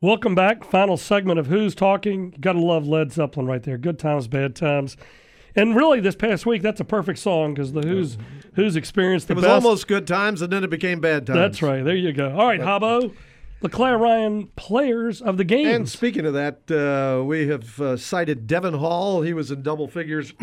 Welcome back. Final segment of Who's Talking. You got to love Led Zeppelin right there. Good times, bad times. And really, this past week, that's a perfect song because the Who's experienced the best. It was almost good times, and then it became bad times. That's right. There you go. All right, Habbo. LeClaire Ryan, players of the game. And speaking of that, we have cited Devin Hall. He was in double figures,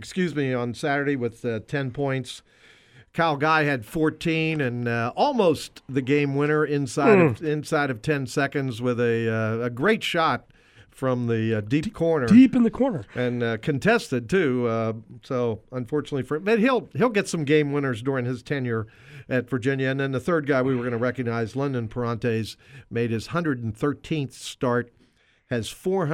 on Saturday with 10 points. Kyle Guy had 14 and almost the game winner inside of 10 seconds with a great shot from the deep corner. Deep in the corner. And contested, too. So, unfortunately but he'll get some game winners during his tenure at Virginia. And then the third guy we were going to recognize, London Parantes, made his 113th start, has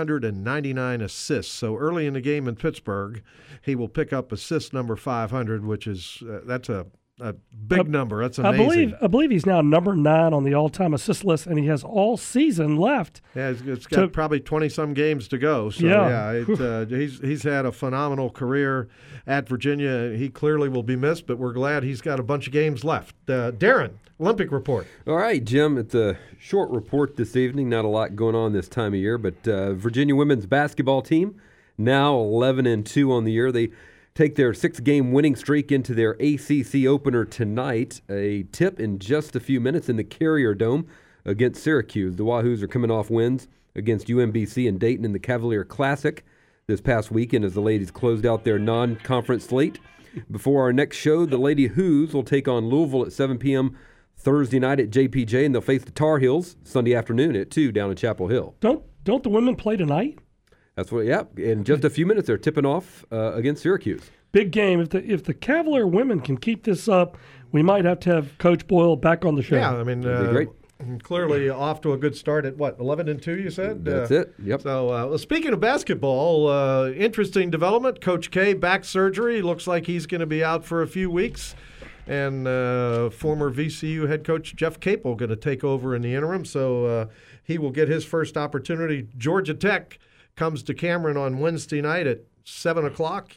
499 assists. So early in the game in Pittsburgh, he will pick up assist number 500, which is that's a big number. That's amazing. I believe he's now number 9 on the all-time assist list, and he has all season left. Yeah, it's got probably 20-some games to go. So, he's had a phenomenal career at Virginia. He clearly will be missed, but we're glad he's got a bunch of games left. Darren, Olympic report. All right, Jim, it's a short report this evening. Not a lot going on this time of year, but Virginia women's basketball team now 11-2 on the year. They take their 6-game winning streak into their ACC opener tonight. A tip in just a few minutes in the Carrier Dome against Syracuse. The Wahoos are coming off wins against UMBC and Dayton in the Cavalier Classic this past weekend as the ladies closed out their non-conference slate. Before our next show, the Lady Hoos will take on Louisville at 7 p.m. Thursday night at JPJ, and they'll face the Tar Heels Sunday afternoon at 2 down in Chapel Hill. Don't the women play tonight? That's what. Yeah. In just a few minutes, they're tipping off against Syracuse. Big game. If the Cavalier women can keep this up, we might have to have Coach Boyle back on the show. Yeah, I mean, That'd be great. Clearly off to a good start at 11-2. You said that's it. Yep. So, speaking of basketball, interesting development. Coach K back surgery. Looks like he's going to be out for a few weeks. And former VCU head coach Jeff Capel going to take over in the interim. So he will get his first opportunity. Georgia Tech comes to Cameron on Wednesday night at 7 o'clock.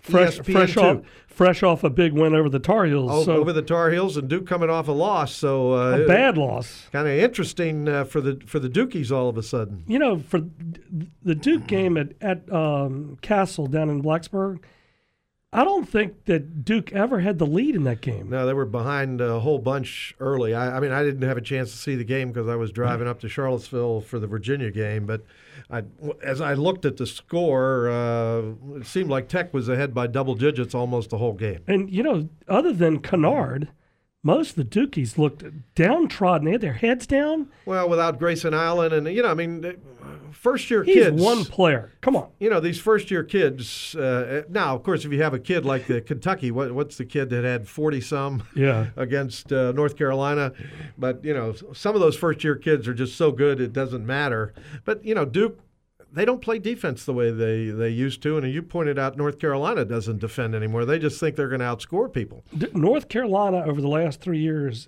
Fresh off a big win over the Tar Heels. Over the Tar Heels, and Duke coming off a loss. So a bad loss. Kind of interesting for the Dukies all of a sudden. You know, for the Duke game at Castle down in Blacksburg, I don't think that Duke ever had the lead in that game. No, they were behind a whole bunch early. I mean, I didn't have a chance to see the game because I was driving up to Charlottesville for the Virginia game. But as I looked at the score, it seemed like Tech was ahead by double digits almost the whole game. And, you know, other than Kennard, most of the Dukies looked downtrodden. They had their heads down. Well, without Grayson Allen and, you know, I mean, first-year kids. He's one player. Come on. You know, these first-year kids. Now, of course, if you have a kid like the Kentucky, what's the kid that had 40-some against North Carolina? But, you know, some of those first-year kids are just so good it doesn't matter. But, you know, Duke, they don't play defense the way they used to. And you pointed out North Carolina doesn't defend anymore. They just think they're going to outscore people. North Carolina over the last 3 years,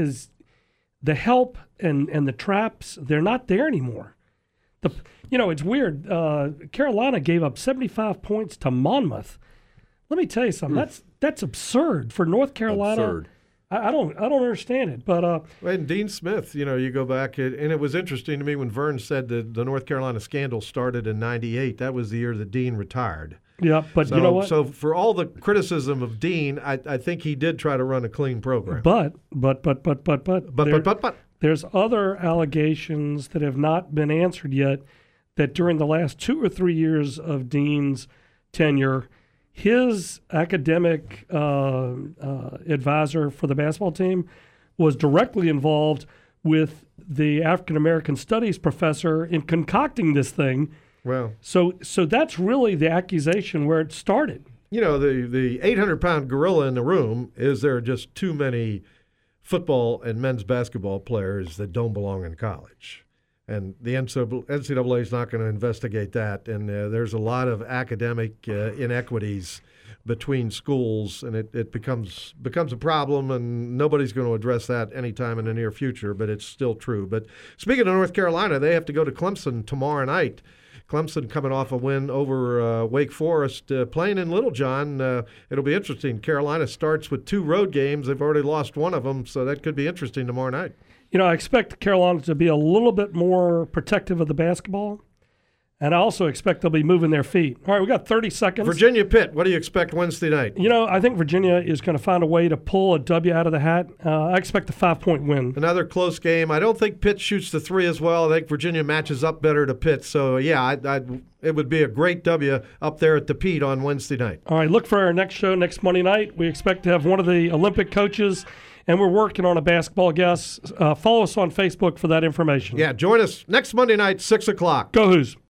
the help and the traps, they're not there anymore. It's weird. Carolina gave up 75 points to Monmouth. Let me tell you something. That's absurd for North Carolina. Absurd. I don't understand it. But and Dean Smith, you know, you go back and it was interesting to me when Vern said that the North Carolina scandal started in '98. That was the year that Dean retired. Yeah, but you know what? So for all the criticism of Dean, I think he did try to run a clean program. But there's other allegations that have not been answered yet that during the last 2 or 3 years of Dean's tenure, his academic advisor for the basketball team was directly involved with the African American Studies professor in concocting this thing. Well, so that's really the accusation where it started. You know, the 800-pound gorilla in the room is there are just too many football and men's basketball players that don't belong in college. And the NCAA is not going to investigate that. And there's a lot of academic inequities between schools, and it becomes a problem, and nobody's going to address that anytime in the near future, but it's still true. But speaking of North Carolina, they have to go to Clemson tomorrow night. Clemson coming off a win over Wake Forest, playing in Littlejohn. It'll be interesting. Carolina starts with 2 road games. They've already lost one of them, so that could be interesting tomorrow night. I expect Carolina to be a little bit more protective of the basketball. And I also expect they'll be moving their feet. All right, we got 30 seconds. Virginia Pitt, what do you expect Wednesday night? I think Virginia is going to find a way to pull a W out of the hat. I expect a 5-point win. Another close game. I don't think Pitt shoots the three as well. I think Virginia matches up better to Pitt. So, yeah, it would be a great W up there at the Pete on Wednesday night. All right, look for our next show next Monday night. We expect to have one of the Olympic coaches, and we're working on a basketball guest. Follow us on Facebook for that information. Yeah, join us next Monday night, 6 o'clock. Go Hoos.